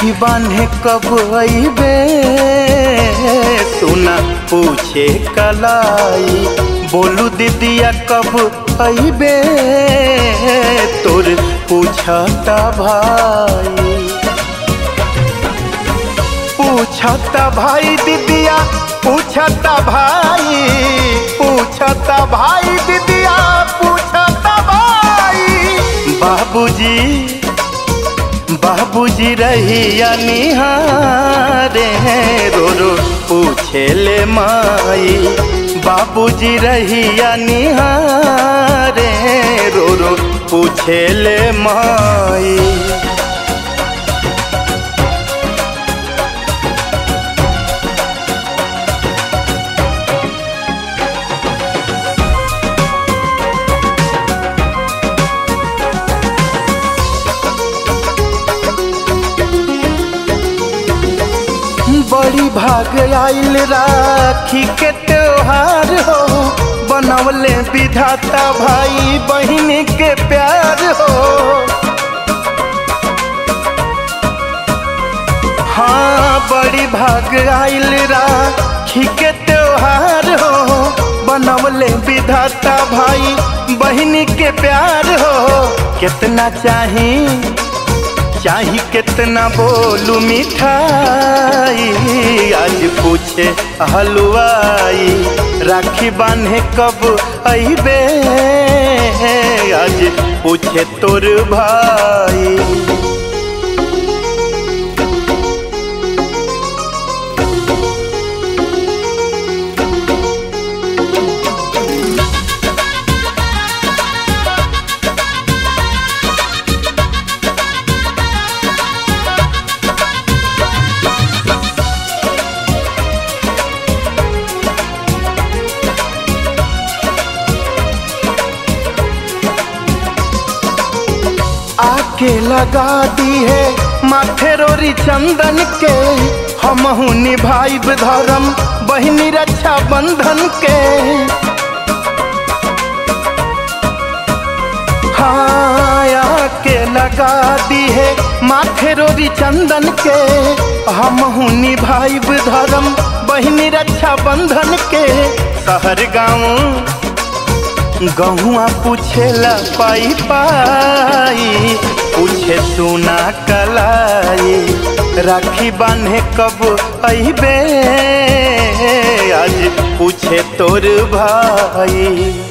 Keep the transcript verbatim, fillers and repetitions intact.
राखी बांधे कब अइबे सुना पूछे कलाई। बोलू दीदिया कब अइबे तोर पूछता भाई। पूछता भाई दीदिया पूछता भाई, पूछता भाई दीदिया पूछता भाई। बाबूजी बाबूजी रहिया निहारे रो रो पूछे ले माई। बाबूजी रहिया निहारे रो रो पूछे ले माई। बड़ी भाग आइल राखी के त्योहार हो, बनवले विधाता भाई बहन के प्यार हो। हाँ बड़ी भाग आइल राखी के त्योहार हो, बनवले विधाता भाई बहन के प्यार हो। कितना चाही चाही कितना बोलू मिठाई, आज पूछे हलवाई। राखी बांधे कब अइबे आज पूछे तोर भाई। आके लगा दी है माथे रोरी चंदन के, हमहू निभाइब धर्म बहिनी रक्षा बंधन के। हाँ आके लगा दी है माथे रोरी चंदन के, हमहू निभाइब धर्म बहिनी रक्षा बंधन के। शहर गाँव गहुआ पूछेला पाई पाई, पूछे सुना कलाई। राखी बांधे कब अइबे आज पूछे तोर भाई।